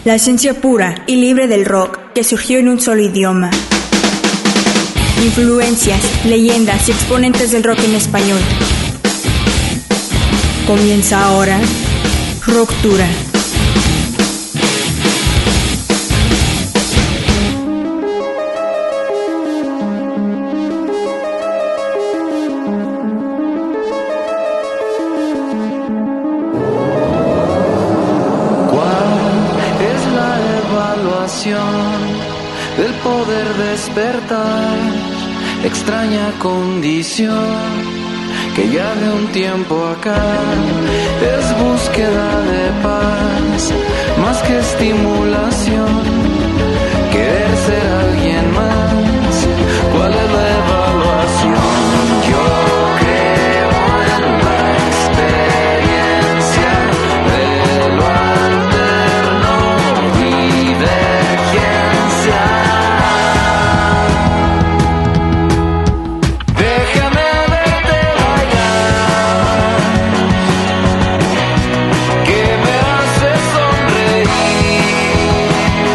la esencia pura y libre del rock que surgió en un solo idioma. Influencias, leyendas y exponentes del rock en español. Comienza ahora Rocktura. Del poder despertar, extraña condición que ya de un tiempo acá es búsqueda de paz, más que estimulación, querer ser alguien más. ¿Cuál es la evaluación? Yo creo en la experiencia de lo alterno divergencia. Déjame verte bailar, que me hace sonreír.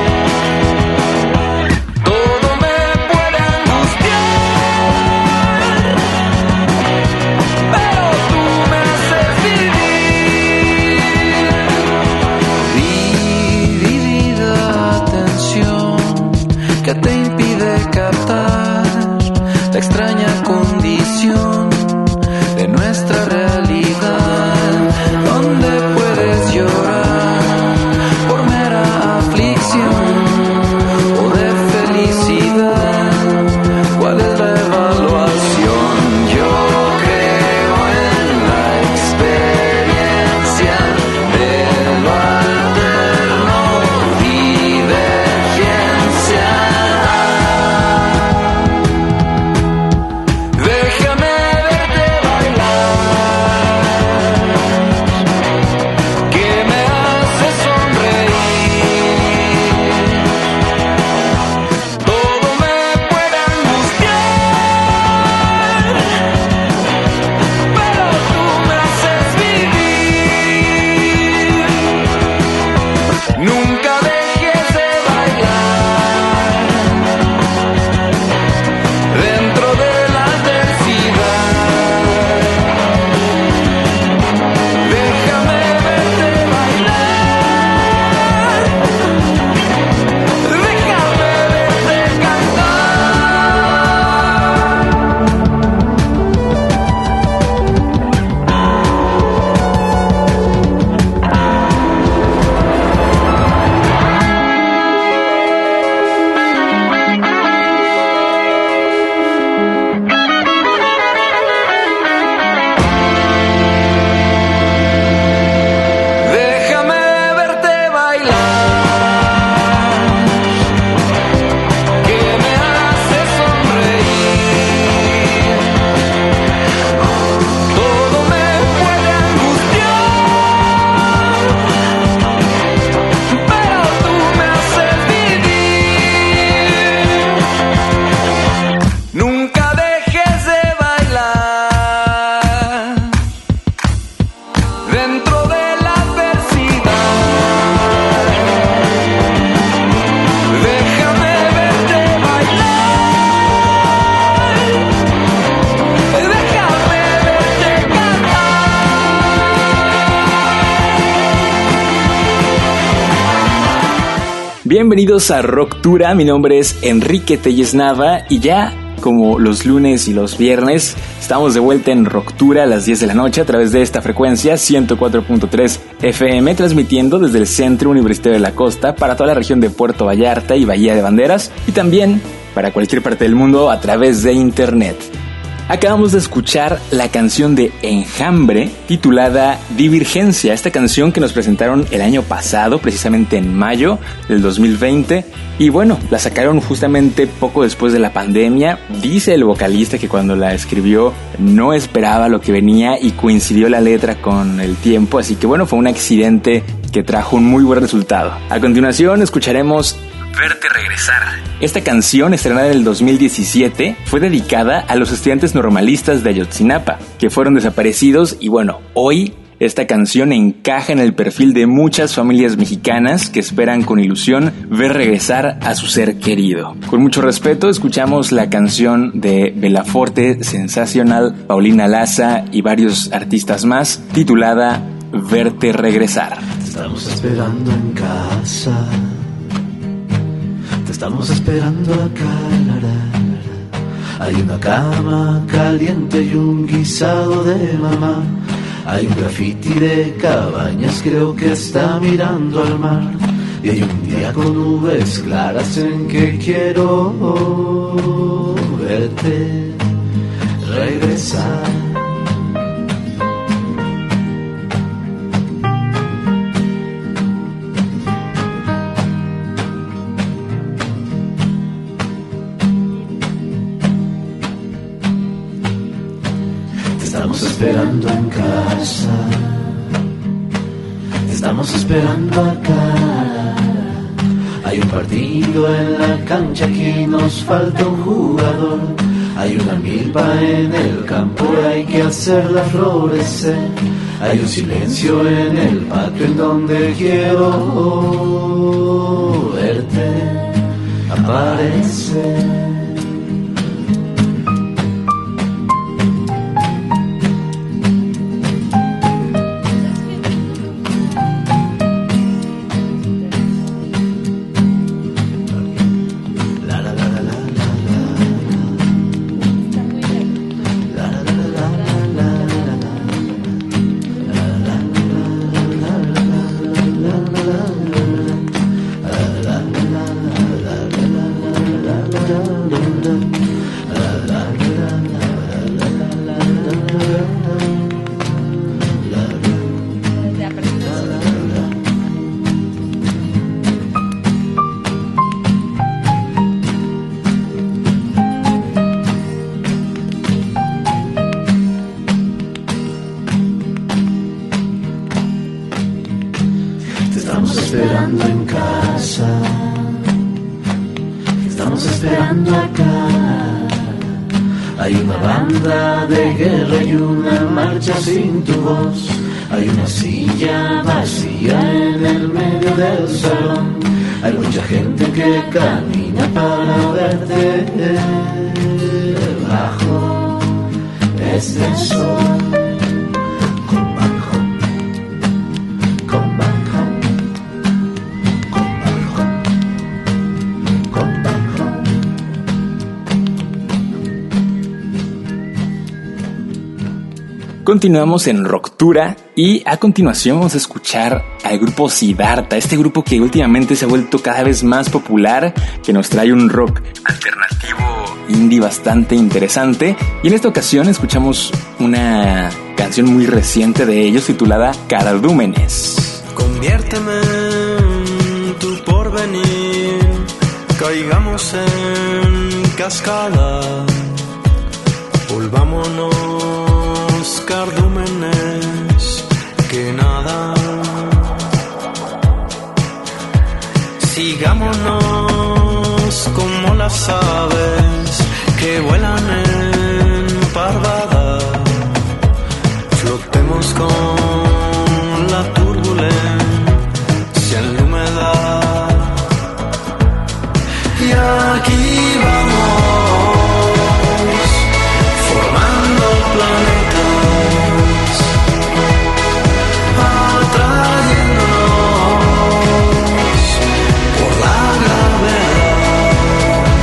Todo me puede angustiar, pero tú me haces vivir. Dividida atención que te impide captar la extraña condición de nuestra realidad, donde puedes llorar por mera aflicción o de felicidad. ¿Cuál es la evaluación? Yo creo en la experiencia de lo alterno divergencia. Déjame verte bailar, que me hace sonreír. Todo me puede angustiar, pero tú me haces vivir. Nunca dejes de bailar dentro de la adversidad. Déjame verte bailar, déjame verte Déjame verte bailar, que me hace sonreír. Todo me puede angustiar, pero tú me haces vivir. Nunca dejes de bailar dentro de la adversidad. Déjame verte bailar, déjame verte cantar. Bienvenidos a Rocktura, mi nombre es Enrique Telles Nava y ya como los lunes y los viernes estamos de vuelta en Rocktura a las 10 de la noche a través de esta frecuencia 104.3 FM, transmitiendo desde el Centro Universitario de la Costa para toda la región de Puerto Vallarta y Bahía de Banderas y también para cualquier parte del mundo a través de internet. Acabamos de escuchar la canción de Enjambre titulada Divergencia, esta canción que nos presentaron el año pasado, precisamente en mayo del 2020. Y bueno, la sacaron justamente poco después de la pandemia. Dice el vocalista que cuando la escribió no esperaba lo que venía y coincidió la letra con el tiempo. Así que bueno, fue un accidente que trajo un muy buen resultado. A continuación escucharemos Verte Regresar. Esta canción, estrenada en el 2017, fue dedicada a los estudiantes normalistas de Ayotzinapa, que fueron desaparecidos y bueno, hoy Esta canción encaja en el perfil de muchas familias mexicanas que esperan con ilusión ver regresar a su ser querido. Con mucho respeto, escuchamos la canción de Belaforte, Sensacional, Paulina Laza y varios artistas más, titulada Verte Regresar. Te estamos esperando en casa, te estamos esperando acá, hay una cama caliente y un guisado de mamá. Hay un graffiti de cabañas, creo que está mirando al mar. Y hay un día con nubes claras en que quiero verte regresar. Estamos esperando en casa, te estamos esperando acá. Hay un partido en la cancha, aquí nos falta un jugador. Hay una milpa en el campo, hay que hacerla florecer. Hay un silencio en el patio en donde quiero verte aparecer. Esperando en casa, estamos esperando acá. Hay una banda de guerra y una marcha sin tu voz. Hay una silla vacía en el medio del salón. Hay mucha gente que camina para verte bajo este sol. Continuamos en Rocktura y a continuación vamos a escuchar al grupo Siddhartha, este grupo que últimamente se ha vuelto cada vez más popular, que nos trae un rock alternativo indie bastante interesante. Y en esta ocasión escuchamos una canción muy reciente de ellos titulada Cardúmenes. Conviérteme en tu porvenir, caigamos en cascada, volvámonos cardúmenes que nada. Sigámonos como las aves que vuelan en parvada. Flotemos con la turbulencia en la humedad. Y aquí vamos, formando planetas, atrayéndonos por la gravedad.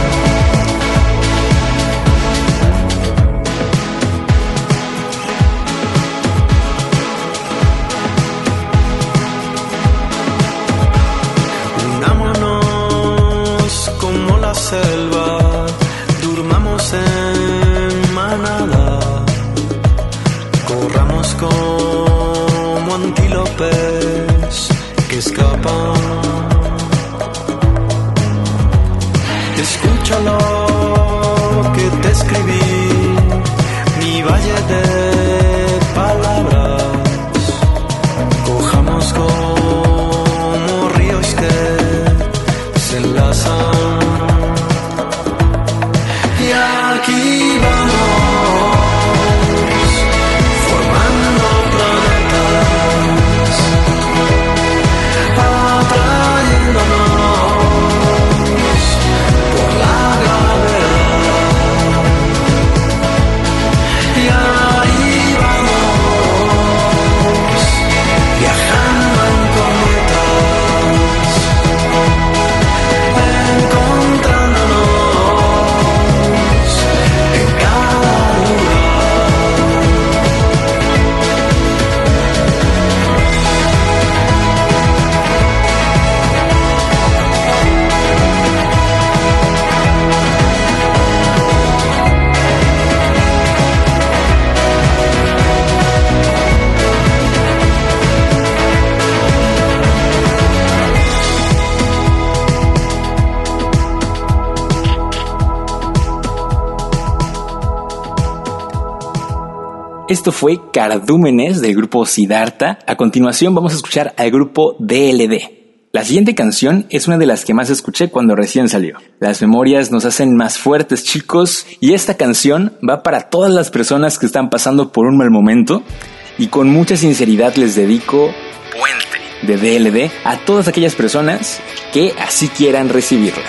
Esto fue Cardúmenes del grupo Siddhartha. A continuación vamos a escuchar al grupo DLD. La siguiente canción es una de las que más escuché cuando recién salió. Las memorias nos hacen más fuertes, chicos, y esta canción va para todas las personas que están pasando por un mal momento, y con mucha sinceridad les dedico Puente de DLD a todas aquellas personas que así quieran recibirla.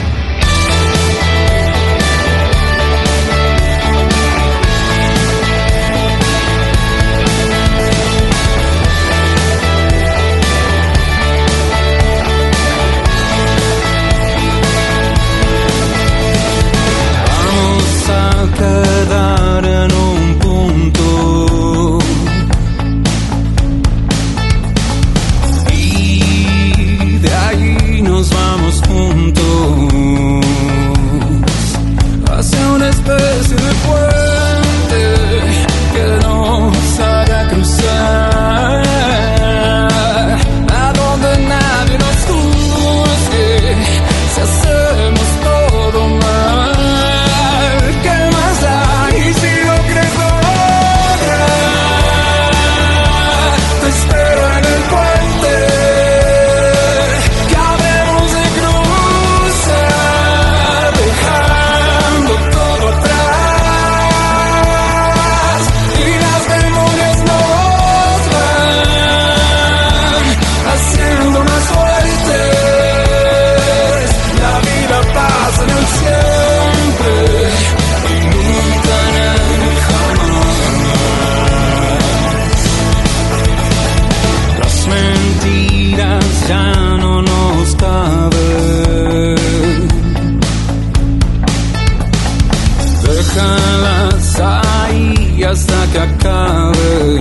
Quedar en un punto y de ahí nos vamos juntos hacia una especie de puente que nos hará cruzar a donde nadie nos juzgue si hacemos todo mal. Hasta que acabe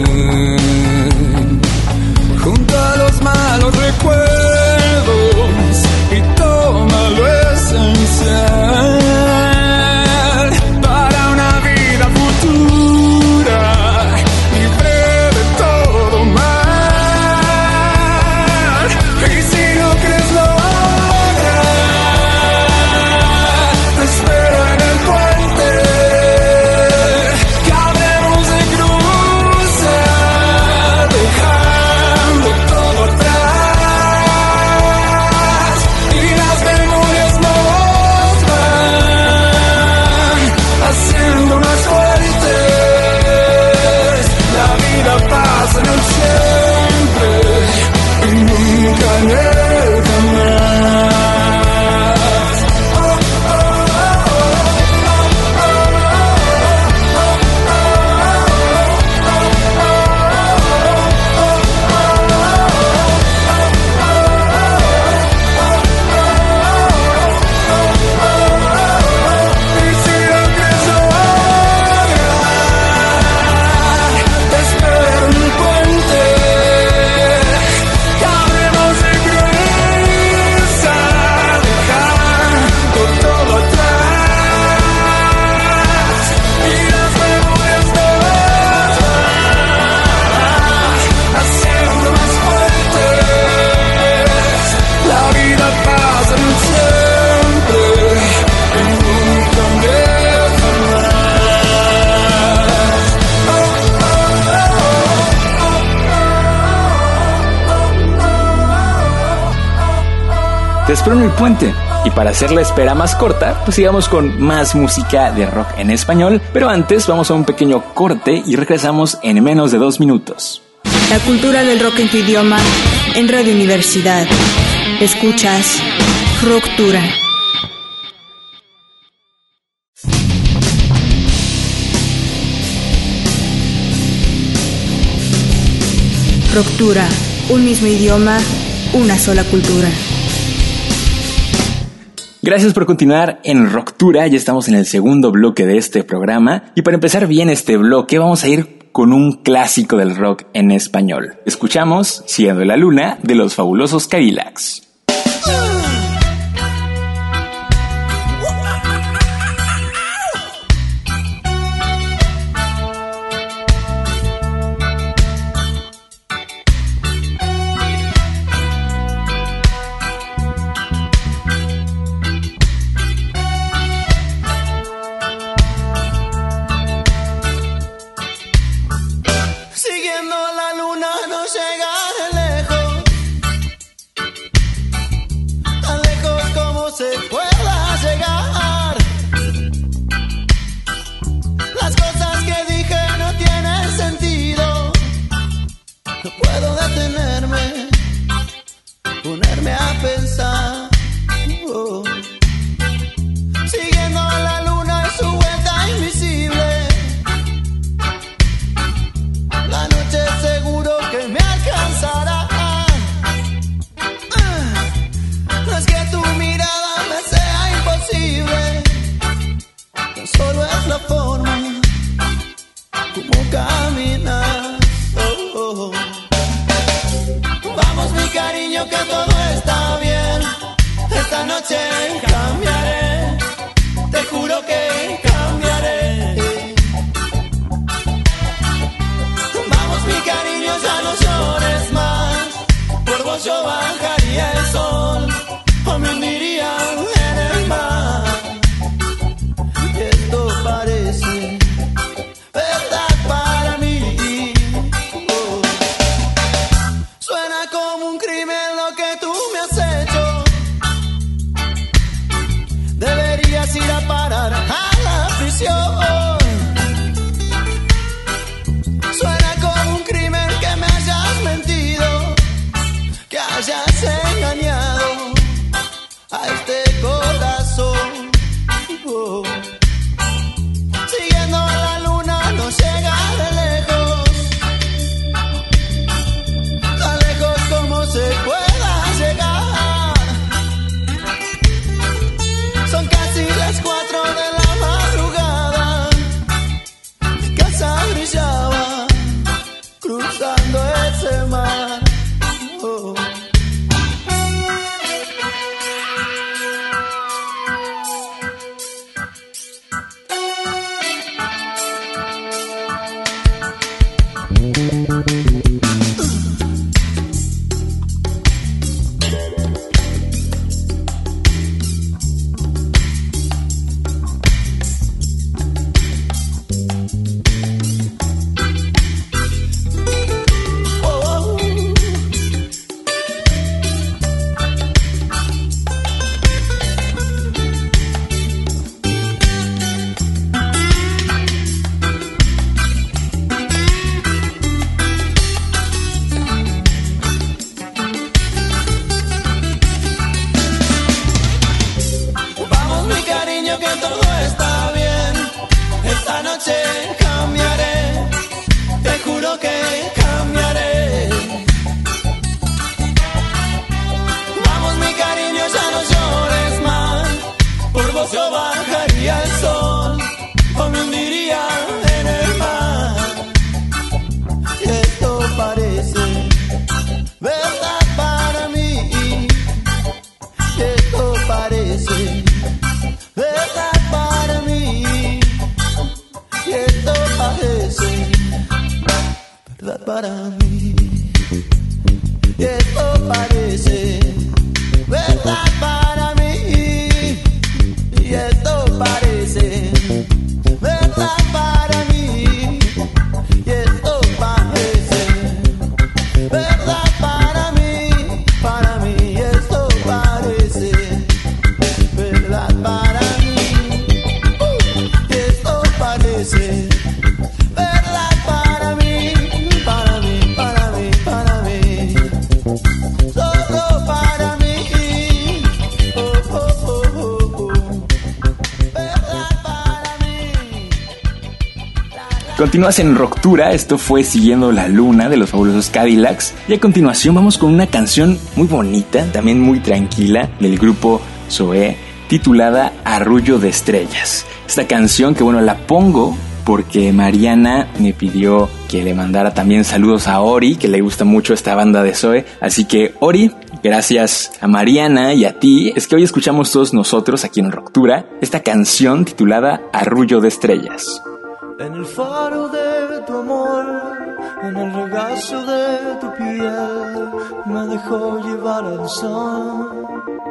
junto a los malos recuerdos y toma lo esencial para una vida futura libre de todo mal. Y si no crees lograr, te espero en el puente. Te espero en el puente. Y para hacer la espera más corta, pues sigamos con más música de rock en español. Pero antes vamos a un pequeño corte y regresamos en menos de 2 minutos. La cultura del rock en tu idioma en Radio Universidad. Escuchas Rocktura. Rocktura, un mismo idioma, una sola cultura. Gracias por continuar en Rocktura, ya estamos en el segundo bloque de este programa y para empezar bien este bloque vamos a ir con un clásico del rock en español. Escuchamos Cielo de la Luna de los Fabulosos Cadillacs. ponerme a pensar. Siguiendo a la luna y su vuelta invisible, la noche seguro que me alcanzará. No es que tu mirada me sea imposible, tan solo es la forma como caminas. Vamos mi cariño que todo está bien, esta noche cambiaré, te juro que cambiaré. Vamos mi cariño, ya no llores más, por vos yo bajaría el sol o me hundiría en el mar. Esto parece verdad para mí. Suena como un crimen lo que tú me has hecho. Deberías ir a parar a la prisión. Suena como un crimen que me hayas mentido, que hayas engañado a este corazón. Siguiendo a la luna no llega de lejos, tan lejos como se pueda llegar. Son casi las 4 de la madrugada, mi casa brillaba cruzando ese mar. Continúas en Roctura, esto fue Siguiendo la Luna de los Fabulosos Cadillacs. Y a continuación vamos con una canción muy bonita, también muy tranquila, del grupo Zoé, titulada Arrullo de Estrellas. Esta canción que la pongo porque Mariana me pidió que le mandara también saludos a Ori, que le gusta mucho esta banda de Zoé. Así que Ori, gracias a Mariana y a ti, es que hoy escuchamos todos nosotros aquí en Roctura esta canción titulada Arrullo de Estrellas. En el faro de tu amor, en el regazo de tu piel, me dejó llevar al sol.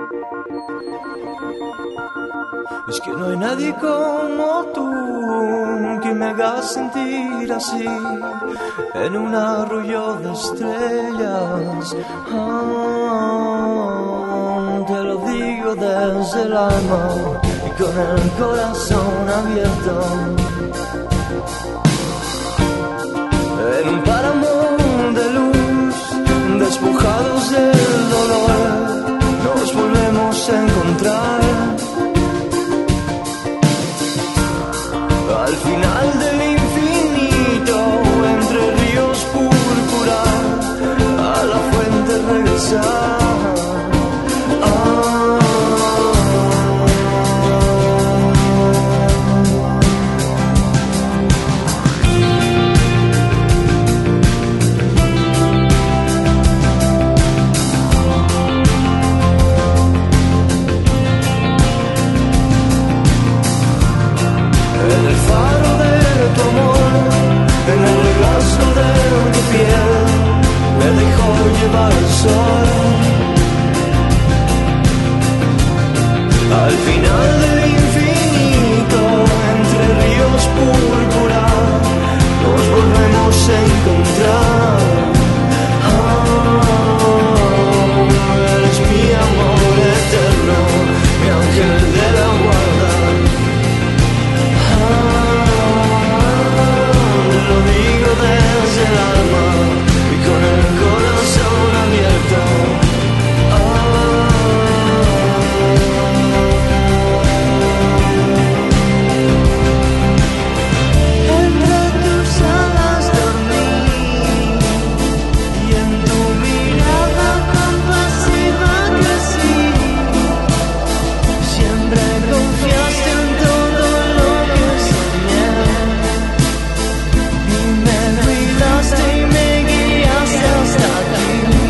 Es que no hay nadie como tú que me haga sentir así, en un arrullo de estrellas. Te lo digo desde el alma y con el corazón abierto. En un páramo de luz, despojados del dolor, al final del infinito, entre ríos púrpura, nos volvemos a encontrar. Eres mi amor eterno, mi ángel de la guarda. Te lo digo desde el alma y con el corazón abierto. Entre tus alas dormí y en tu mirada compasiva crecí. Siempre confiaste en todo lo que soñé y me cuidaste y me guiaste hasta aquí.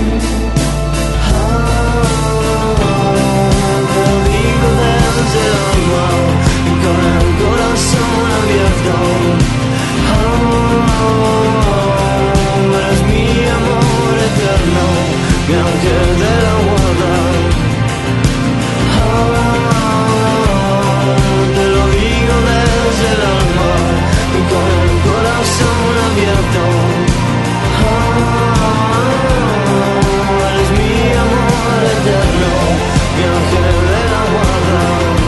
Te lo digo desde el alma y con el corazón abierto. Eres mi amor eterno, mi ángel de la guarda. Te lo digo desde el alma y con el corazón abierto. Eres mi amor eterno, mi ángel de la guarda.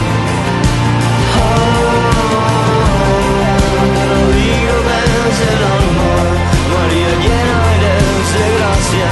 Te lo digo desde el alma, María llena eres de gracia.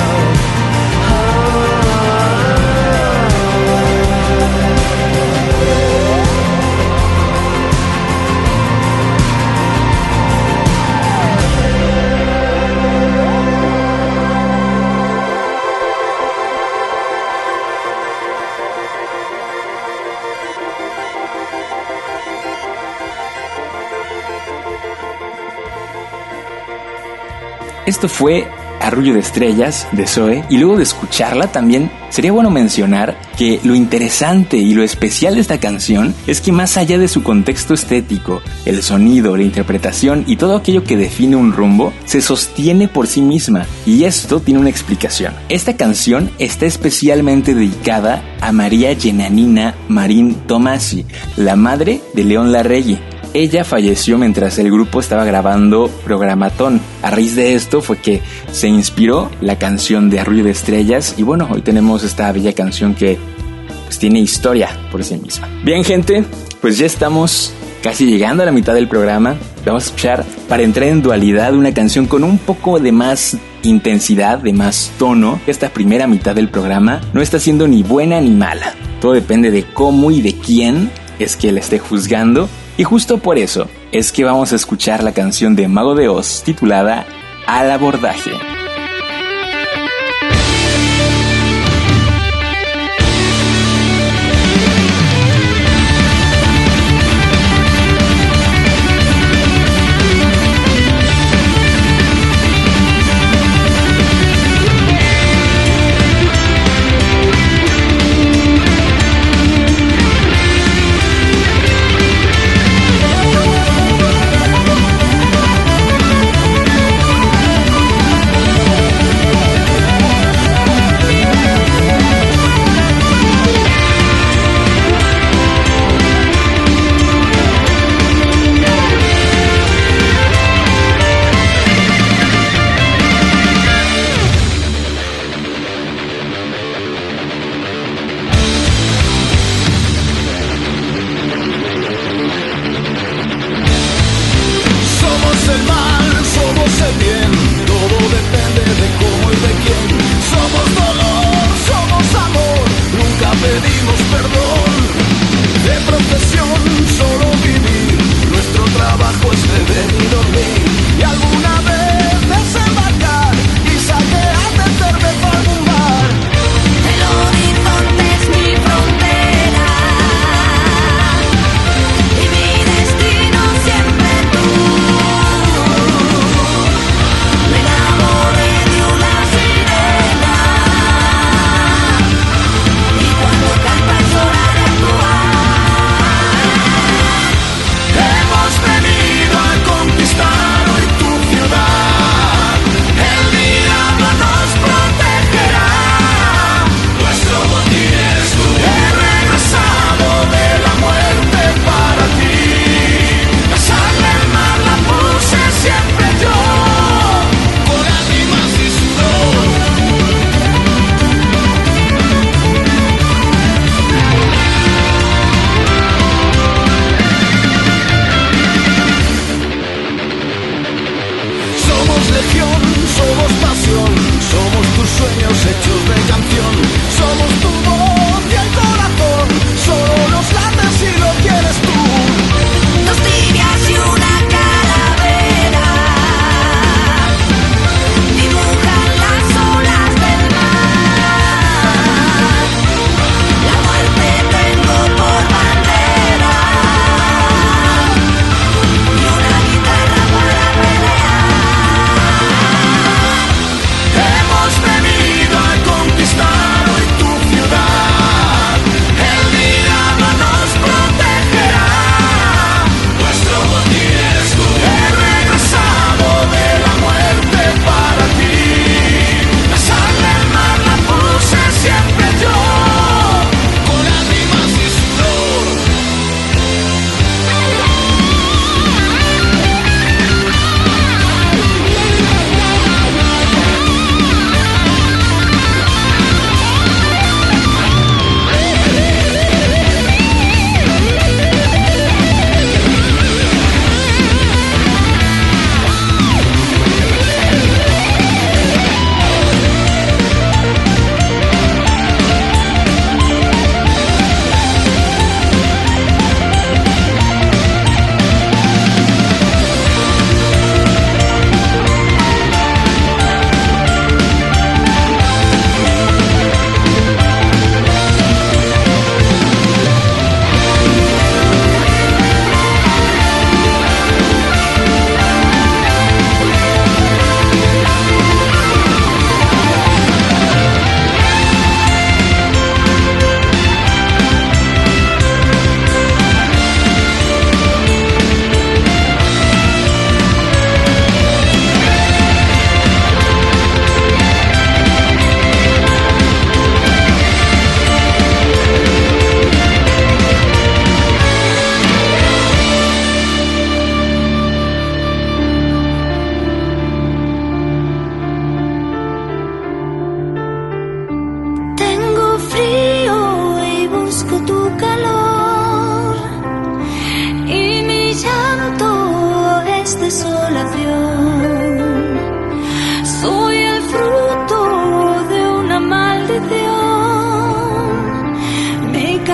Esto fue Arrullo de Estrellas de Zoe, y luego de escucharla también sería bueno mencionar que lo interesante y lo especial de esta canción es que más allá de su contexto estético, el sonido, la interpretación y todo aquello que define un rumbo, se sostiene por sí misma, y esto tiene una explicación. Esta canción está especialmente dedicada a María Giannina Marín Tomasi, la madre de León Larregui. Ella falleció mientras el grupo estaba grabando Programatón. A raíz de esto fue que se inspiró la canción de Arrullo de Estrellas, y bueno, hoy tenemos esta bella canción que pues tiene historia por sí misma. Bien, gente, pues ya estamos casi llegando a la mitad del programa. Vamos a escuchar, para entrar en dualidad, una canción con un poco de más intensidad, de más tono. Esta primera mitad del programa no está siendo ni buena ni mala. Todo depende de cómo y de quién es que la esté juzgando. Y justo por eso es que vamos a escuchar la canción de Mago de Oz titulada Al Abordaje.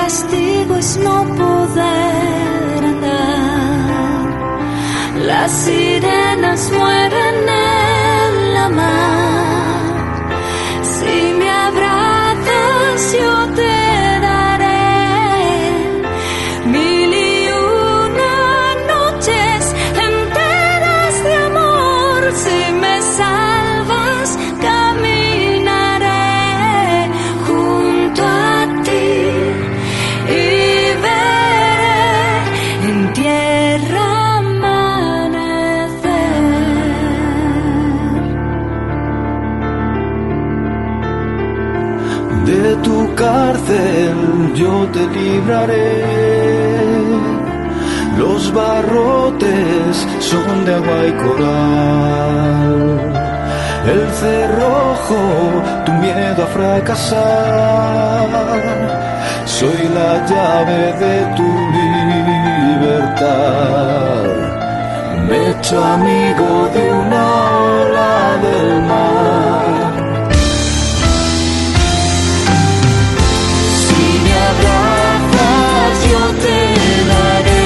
castigo es no poder andar. Las sirenas mueren en la mar. Si me abrazas yo te daré 1001 noches enteras de amor. Si me salvas caminaré junto a ti y veré en tierra de tu cárcel yo te libraré. Los barrotes son de agua y coral. El cerrojo, tu miedo a fracasar. Soy la llave de tu libertad. Me he hecho amigo de una ola del mar. Yo te daré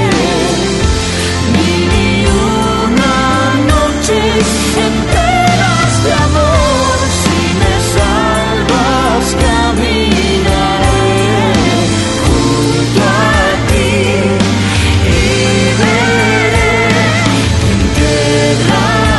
1001 noches enteras de amor. Si me salvas caminaré junto a ti y veré en tierra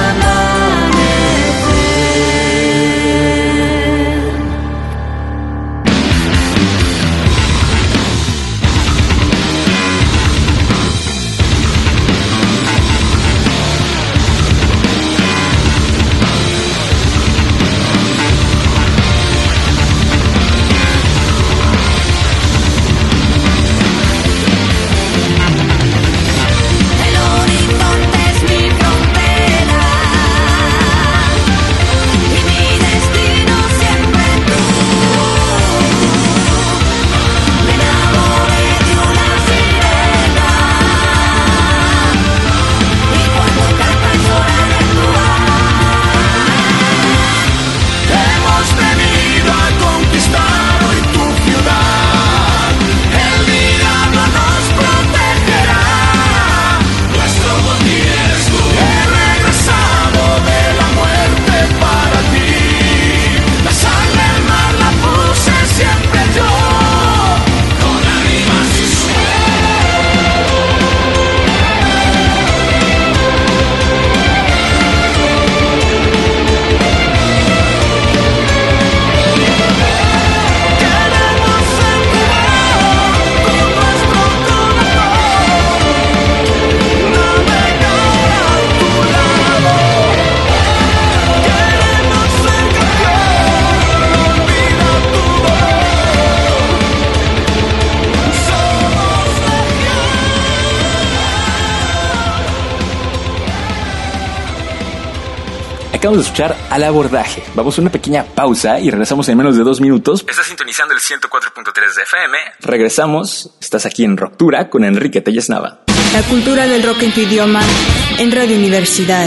Acabamos de escuchar Al Abordaje. Vamos a una pequeña pausa y regresamos en menos de 2 minutos. Estás sintonizando el 104.3 de FM. Regresamos. Estás aquí en Roctura con Enrique Telles Nava. La cultura del rock en tu idioma en Radio Universidad.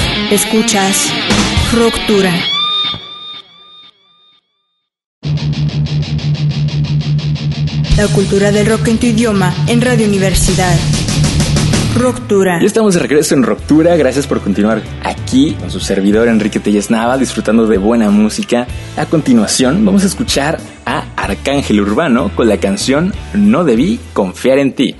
Escuchas Roctura. La cultura del rock en tu idioma en Radio Universidad. Roctura. Ya estamos de regreso en Roctura. Gracias por continuar aquí con su servidor Enrique Telles Nava, disfrutando de buena música. A continuación vamos a escuchar a Arcángel Urbano con la canción No debí confiar en ti.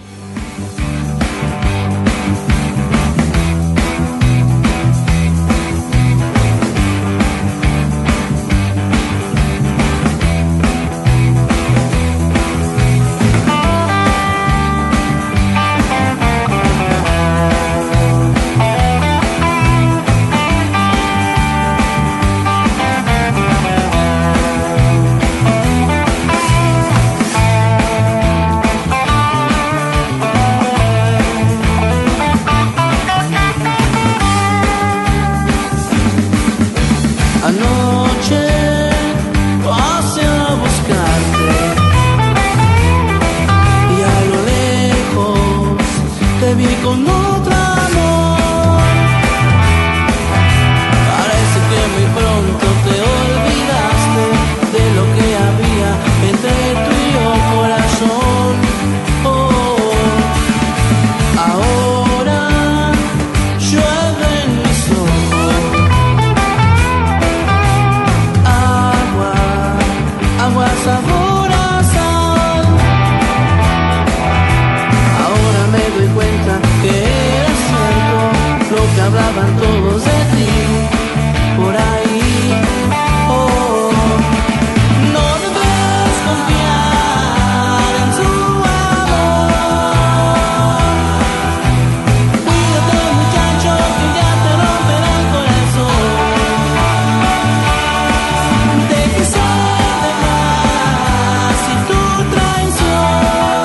sabor a sal. Ahora me doy cuenta que era cierto lo que hablaban todos de ti por ahí. Oh, no debes confiar en su amor. Cuídate, muchacho, que ya te romperá el corazón. Te quise de más y tu traición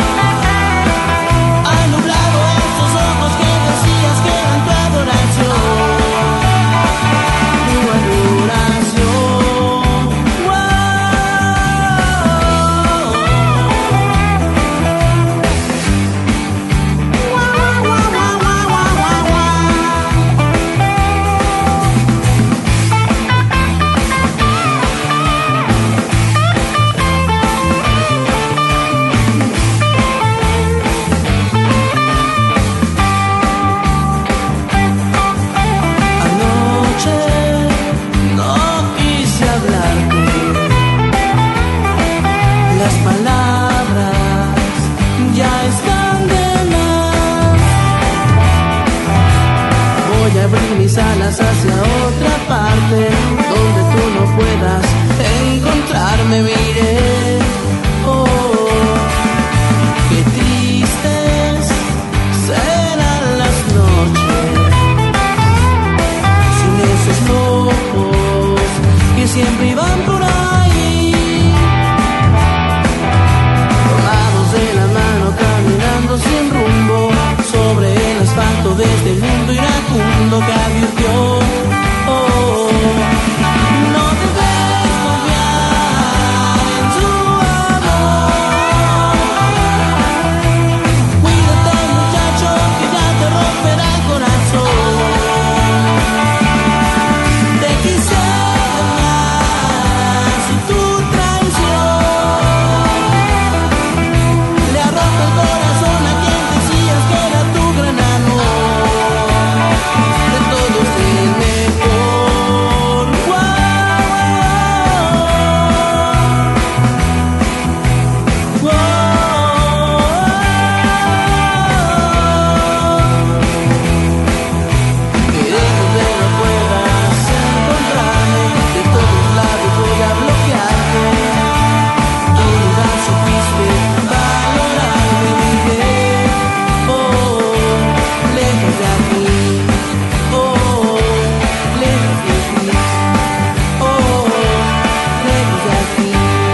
ha nublado estos ojos que decías que eran tu adoración. Tu adoración. Anoche no quise hablarte, las palabras ya están de más. Voy a abrir mis alas hacia otra parte, donde tú no puedas encontrarme, miré. Oh, qué tristes serán las noches sin esos ojos que siempre iban por ahí, tomados de la mano, caminando sin rumbo sobre el asfalto de este mundo iracundo que advirtió. Oh, no debes confiar en su amor. Cuídate, muchacho, que ya te romperá el corazón. Te quise de más y tu traición le ha roto el corazón a quien decías que era tu gran amor. De todos el mejor. Wow, wow. Queremos que no puedas encontrarme, de todos lados voy a bloquearte. Tú nunca supiste valorarme, dije. Oh, lejos de aquí. Oh, lejos de ti. Oh, lejos de aquí.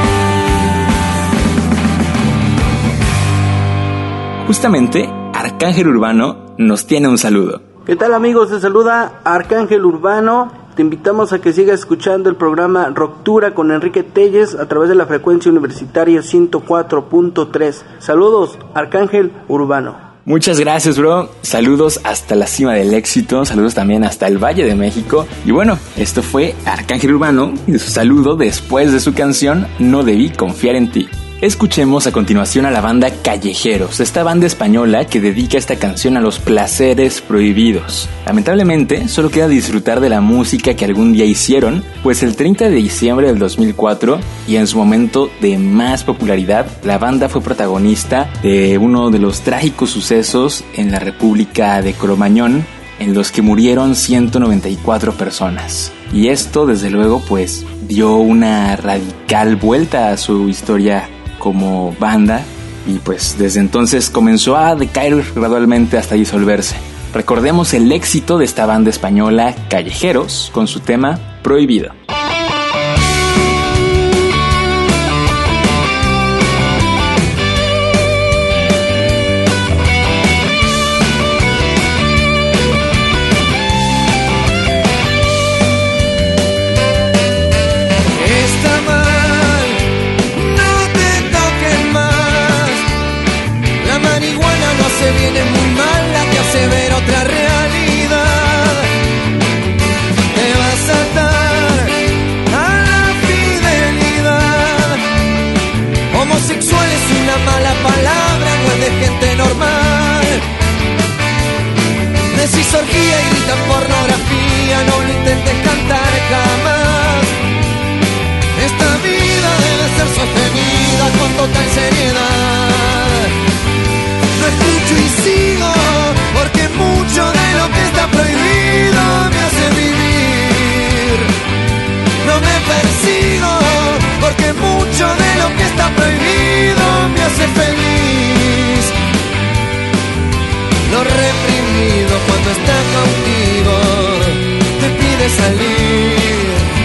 Justamente, Arcángel Urbano nos tiene un saludo. ¿Qué tal, amigos? Te saluda Arcángel Urbano. Te invitamos a que sigas escuchando el programa Roctura con Enrique Telles a través de la frecuencia universitaria 104.3. Saludos, Arcángel Urbano. Muchas gracias, bro. Saludos hasta la cima del éxito. Saludos también hasta el Valle de México. Y bueno, esto fue Arcángel Urbano y su saludo después de su canción No debí confiar en ti. Escuchemos a continuación a la banda Callejeros, esta banda española que dedica esta canción a los placeres prohibidos. Lamentablemente, solo queda disfrutar de la música que algún día hicieron, pues el 30 de diciembre del 2004, y en su momento de más popularidad, la banda fue protagonista de uno de los trágicos sucesos en la República de Cromañón, en los que murieron 194 personas. Y esto, desde luego, pues dio una radical vuelta a su historia como banda, y pues desde entonces comenzó a decaer gradualmente hasta disolverse. Recordemos el éxito de esta banda española Callejeros con su tema Prohibido. Viene muy mal, la que hace ver otra realidad. Te vas a atar cuando está cautivo, te pide salir.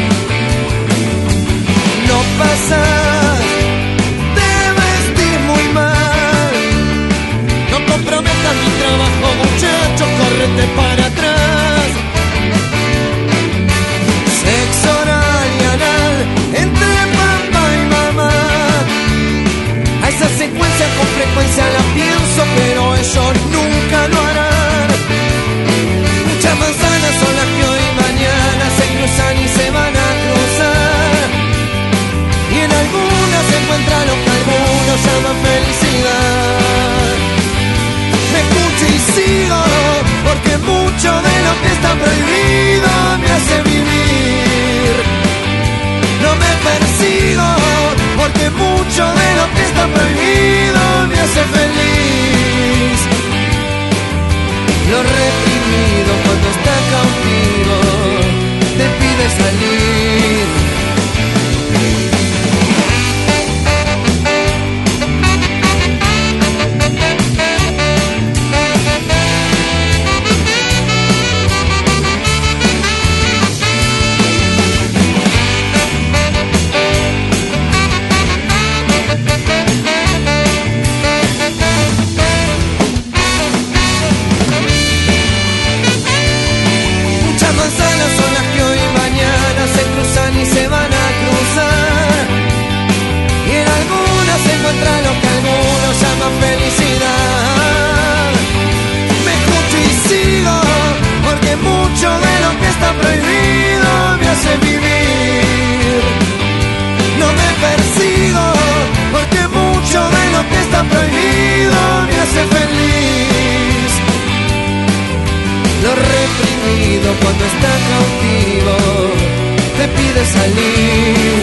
No pasas, te vestís muy mal. No comprometas mi trabajo, muchacho, córrete para atrás. Sexo oral y anal entre papá y mamá. A esa secuencia con frecuencia la pienso, pero ellos nunca lo harán. Muchas manzanas son las que hoy y mañana se cruzan y se van a cruzar. Y en algunas se encuentra lo que algunos llaman felicidad. Me escucho y sigo, porque mucho de lo que está prohibido me hace vivir. No me persigo, porque mucho de lo que está prohibido me hace feliz. Lo reprimido cuando está cautivo te pide salir. Se van a cruzar y en algunas se encuentra lo que algunos llaman felicidad. Me escucho y sigo, porque mucho de lo que está prohibido me hace vivir. No me persigo, porque mucho de lo que está prohibido me hace feliz. Lo reprimido cuando está cautivo te pide salir.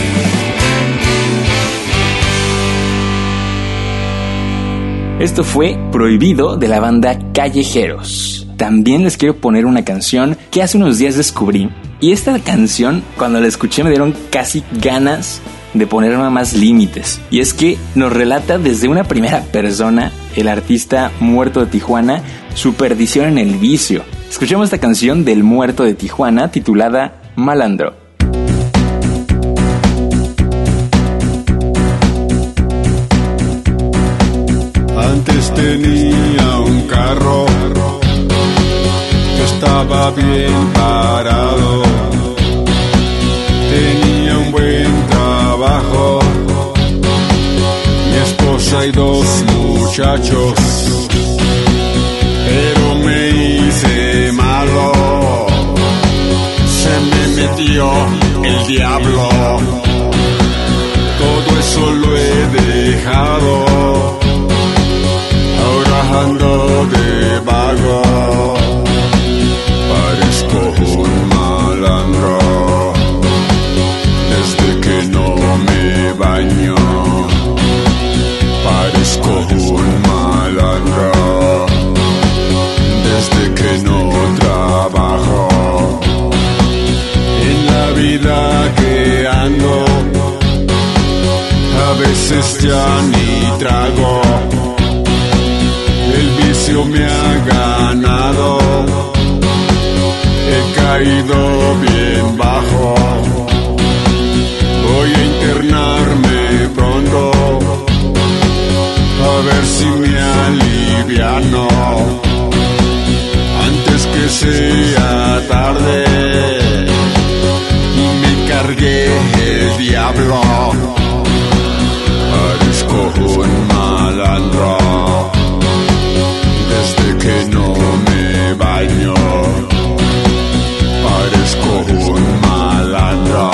Esto fue Prohibido de la banda Callejeros. También les quiero poner una canción que hace unos días descubrí. Y esta canción, cuando la escuché, me dieron casi ganas de ponerme más límites. Y es que nos relata desde una primera persona el artista Muerto de Tijuana su perdición en el vicio. Escuchemos esta canción del Muerto de Tijuana titulada Malandro. Antes tenía un carro que estaba bien parado, tenía un buen trabajo, mi esposa y 2 muchachos, pero me hice malo, se me metió el diablo, todo eso lo he dejado, ahora ando de vago, parezco un malandro, desde que no me baño, parezco un malandro, desde que no trabajo, en la vida que ando, a veces ya ni trago, el vicio me ha ganado, he caído bien bajo, voy a internarme pronto, a ver si me aliviano, antes que sea tarde y me cargue el diablo, parezco un malandro, desde que no me baño, parezco un malandro,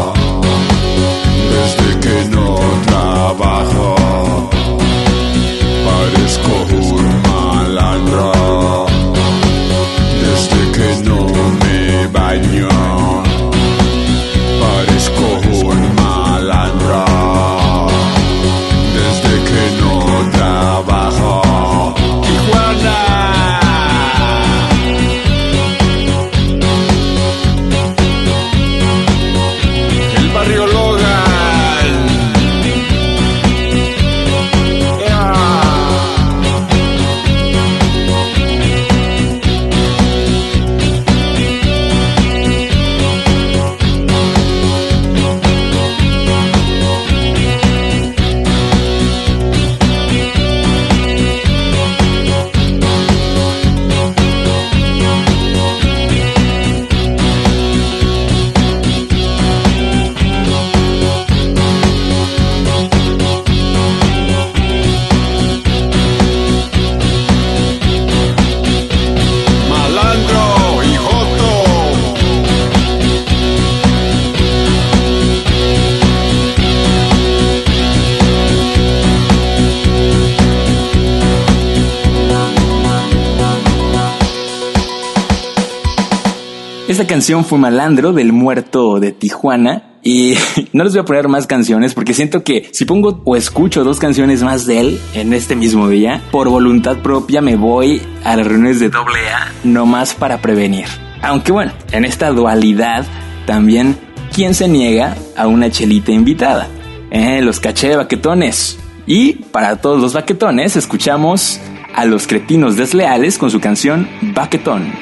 desde que no trabajo, parezco un malandro, desde que no me baño, parezco un malandro, desde que no trabajo. El barrio Logan, Esta canción fue Malandro del Muerto de Tijuana. Y no les voy a poner más canciones porque siento que si pongo o escucho 2 canciones más de él en este mismo día, por voluntad propia me voy a las reuniones de AA nomás para prevenir. Aunque bueno, en esta dualidad también, ¿quién se niega a una chelita invitada? Los caché baquetones. Y para todos los baquetones escuchamos a Los Cretinos Desleales con su canción Baquetón.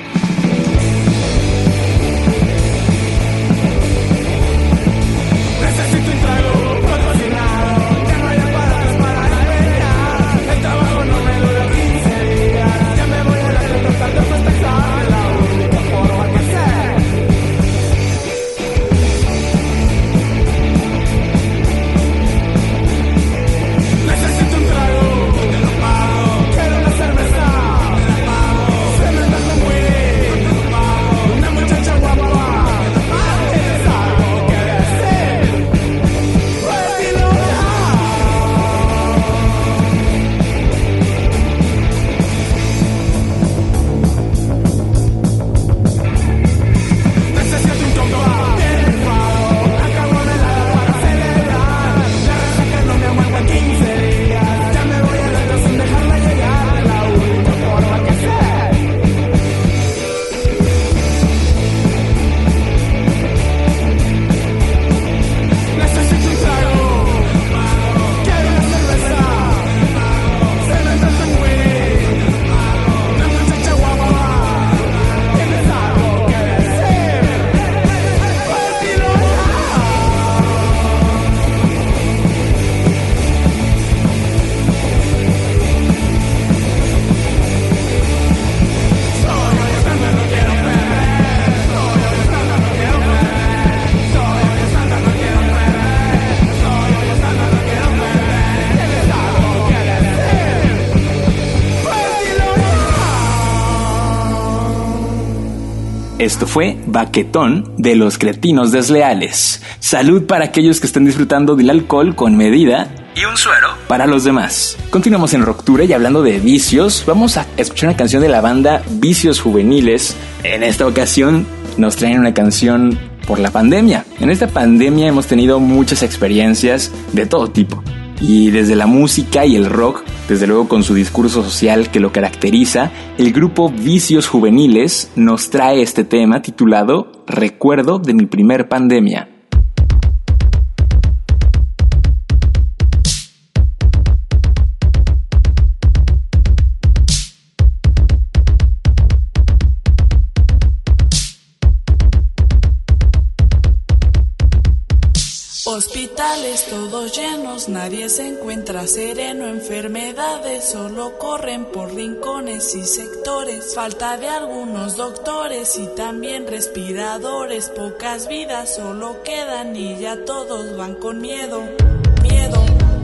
Esto fue Baquetón de Los Cretinos Desleales. Salud para aquellos que estén disfrutando del alcohol con medida y un suero para los demás. Continuamos en Rocktura y hablando de vicios, vamos a escuchar una canción de la banda Vicios Juveniles. En esta ocasión nos traen una canción por la pandemia. En esta pandemia hemos tenido muchas experiencias de todo tipo. Y desde la música y el rock, desde luego con su discurso social que lo caracteriza, el grupo Vicios Juveniles nos trae este tema titulado Recuerdo de mi primer pandemia. Hospitales todos llenos, nadie se encuentra sereno, enfermedades solo corren por rincones y sectores, falta de algunos doctores y también respiradores, pocas vidas solo quedan y ya todos van con miedo, miedo.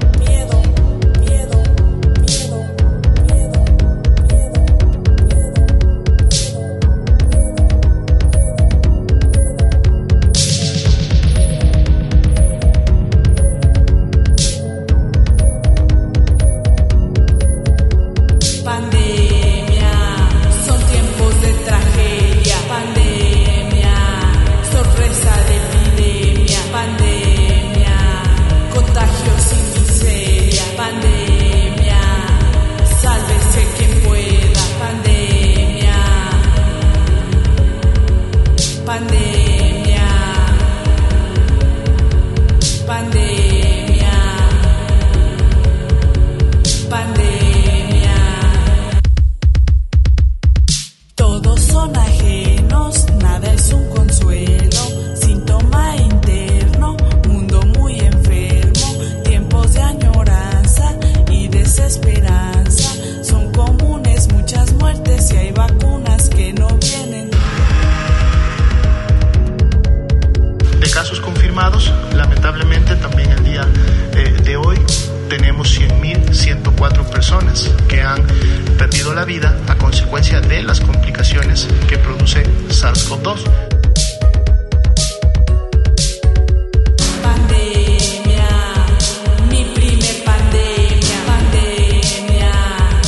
Lamentablemente también el día de hoy tenemos 100.104 personas que han perdido la vida a consecuencia de las complicaciones que produce SARS-CoV-2.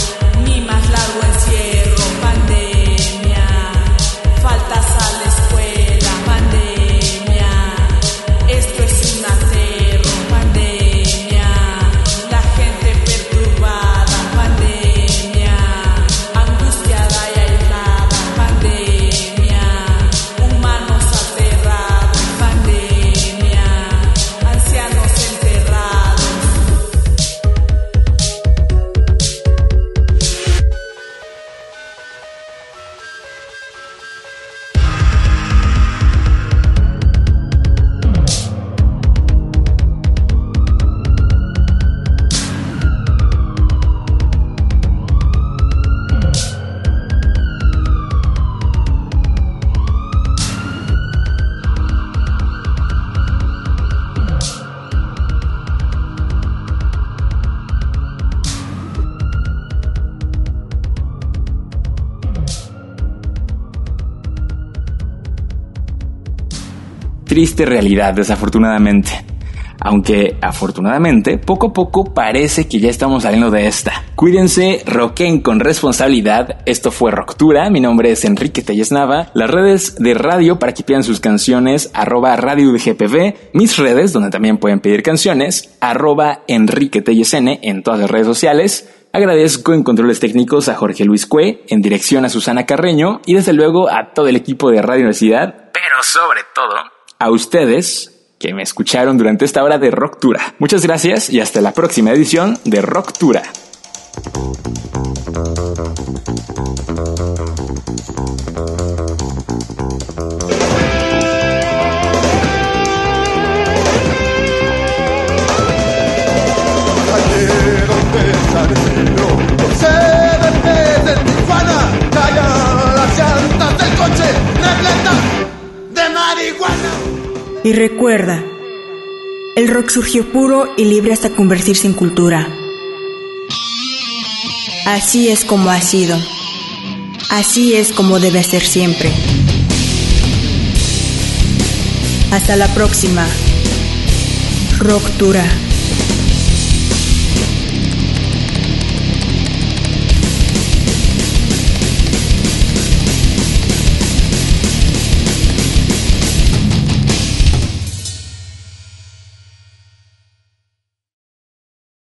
Faltas a la escuela. triste realidad, desafortunadamente. Aunque, afortunadamente, poco a poco parece que ya estamos saliendo de esta. Cuídense, rocken con responsabilidad. Esto fue Roctura, mi nombre es Enrique Telles Nava. Las redes de radio para que pidan sus canciones, @RadioUDGPV. Mis redes, donde también pueden pedir canciones, @EnriqueTellesN en todas las redes sociales. Agradezco en controles técnicos a Jorge Luis Cue, en dirección a Susana Carreño y desde luego a todo el equipo de Radio Universidad, pero sobre todo a ustedes que me escucharon durante esta hora de Roctura. Muchas gracias y hasta la próxima edición de Roctura. Y recuerda, el rock surgió puro y libre hasta convertirse en cultura. Así es como ha sido. Así es como debe ser siempre. Hasta la próxima. Roctura.